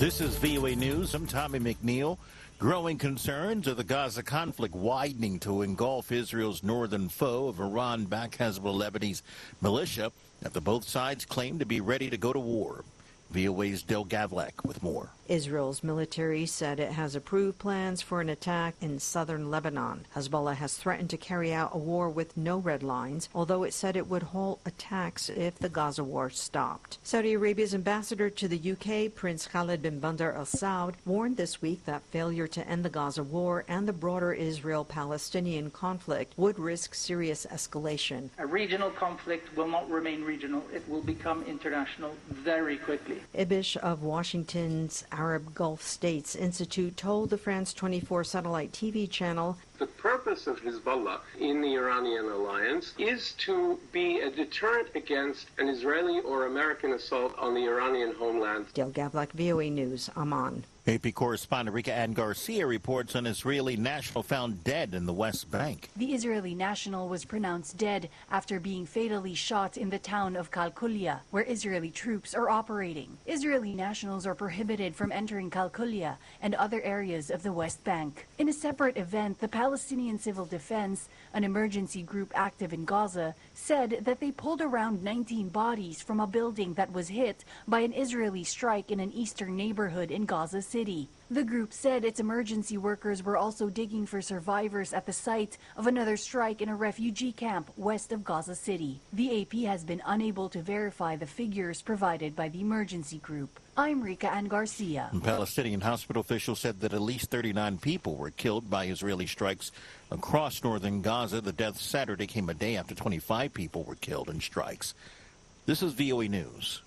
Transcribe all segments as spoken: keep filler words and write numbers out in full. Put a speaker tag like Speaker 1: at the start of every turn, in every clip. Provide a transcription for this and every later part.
Speaker 1: This is V O A News. I'm Tommy McNeil. Growing concerns of the Gaza conflict widening to engulf Israel's northern foe of Iran-backed Hezbollah Lebanese militia after both sides claim to be ready to go to war. V O A's Del Gavlak with more.
Speaker 2: Israel's military said it has approved plans for an attack in southern Lebanon. Hezbollah has threatened to carry out a war with no red lines, although it said it would halt attacks if the Gaza war stopped. Saudi Arabia's ambassador to the U K, Prince Khalid bin Bandar Al Saud, warned this week that failure to end the Gaza war and the broader Israel-Palestinian conflict would risk serious escalation.
Speaker 3: A regional conflict will not remain regional. It will become international very quickly.
Speaker 2: Ibish of Washington's Arab Gulf States Institute told the France twenty-four satellite T V channel,
Speaker 4: the purpose of Hezbollah in the Iranian alliance is to be a deterrent against an Israeli or American assault on the Iranian homeland.
Speaker 2: Del Gavlak, V O A News, Amman.
Speaker 1: A P correspondent Rika Ann Garcia reports an Israeli national found dead in the West Bank.
Speaker 5: The Israeli national was pronounced dead after being fatally shot in the town of Kalkulia, where Israeli troops are operating. Israeli nationals are prohibited from entering Kalkulia and other areas of the West Bank. In a separate event, the Palestinian Civil Defense, an emergency group active in Gaza, said that they pulled around nineteen bodies from a building that was hit by an Israeli strike in an eastern neighborhood in Gaza City. The group said its emergency workers were also digging for survivors at the site of another strike in a refugee camp west of Gaza City. The A P has been unable to verify the figures provided by the emergency group. I'm Rika Ann Garcia.
Speaker 1: Palestinian hospital officials said that at least thirty-nine people were killed by Israeli strikes across northern Gaza. The death Saturday came a day after twenty-five people were killed in strikes. This is V O A News.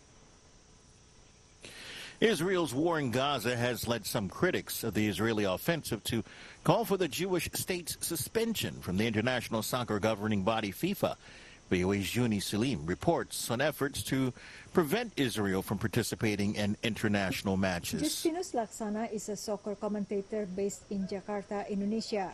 Speaker 1: Israel's war in Gaza has led some critics of the Israeli offensive to call for the Jewish state's suspension from the international soccer governing body FIFA. V O A's Yuni Salim reports on efforts to prevent Israel from participating in international matches.
Speaker 6: Justinus Laksana is a soccer commentator based in Jakarta, Indonesia.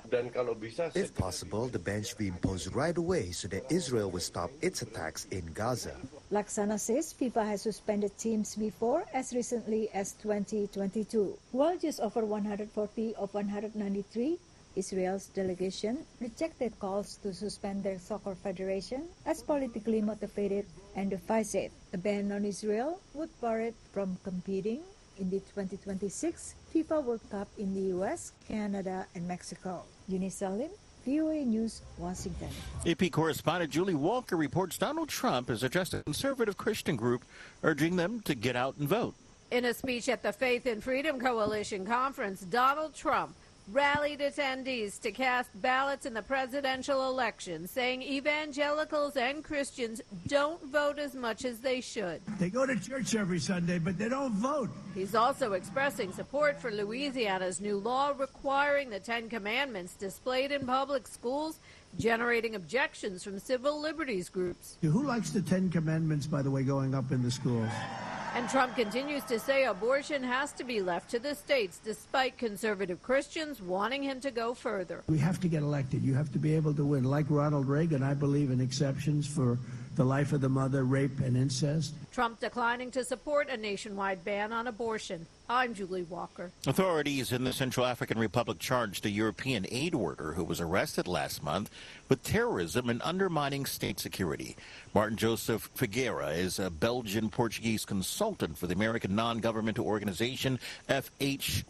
Speaker 7: If possible, the ban should be imposed right away so that Israel will stop its attacks in Gaza.
Speaker 6: Laksana says FIFA has suspended teams before as recently as twenty twenty-two. While just over one hundred forty of one hundred ninety-three, Israel's delegation rejected calls to suspend their soccer federation as politically motivated and divisive. A ban on Israel would bar it from competing in the twenty twenty-six FIFA World Cup in the U S, Canada, and Mexico. Yuni Salim, V O A News, Washington.
Speaker 1: A P correspondent Julie Walker reports Donald Trump has addressed a conservative Christian group urging them to get out and vote.
Speaker 8: In a speech at the Faith and Freedom Coalition conference, Donald Trump rallied attendees to cast ballots in the presidential election, saying evangelicals and Christians don't vote as much as they should.
Speaker 9: They go to church every Sunday, but they don't vote.
Speaker 8: He's also expressing support for Louisiana's new law requiring the Ten Commandments displayed in public schools, generating objections from civil liberties groups.
Speaker 9: Who likes the Ten Commandments, by the way, going up in the schools?
Speaker 8: And Trump continues to say abortion has to be left to the states, despite conservative Christians wanting him to go further.
Speaker 9: We have to get elected. You have to be able to win. Like Ronald Reagan, I believe in exceptions for the life of the mother, rape, and incest.
Speaker 8: Trump declining to support a nationwide ban on abortion. I'm Julie Walker.
Speaker 1: Authorities in the Central African Republic charged a European aid worker who was arrested last month with terrorism and undermining state security. Martin Joseph Figueira is a Belgian-Portuguese consultant for the American non-governmental organization F H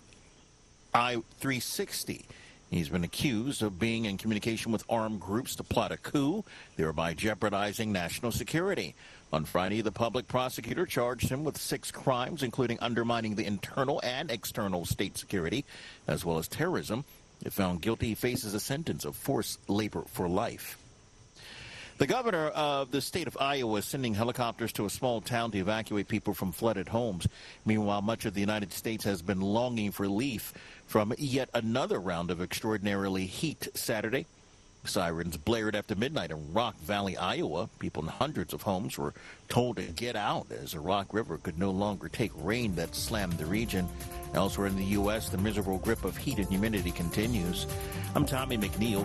Speaker 1: I three sixty. He's been accused of being in communication with armed groups to plot a coup, thereby jeopardizing national security. On Friday, the public prosecutor charged him with six crimes, including undermining the internal and external state security, as well as terrorism. If found guilty, he faces a sentence of forced labor for life. The governor of the state of Iowa is sending helicopters to a small town to evacuate people from flooded homes. Meanwhile, much of the United States has been longing for relief from yet another round of extraordinarily heat Saturday. Sirens blared after midnight in Rock Valley, Iowa. People in hundreds of homes were told to get out as the Rock River could no longer take rain that slammed the region. Elsewhere in the U S, the miserable grip of heat and humidity continues. I'm Tommy McNeil.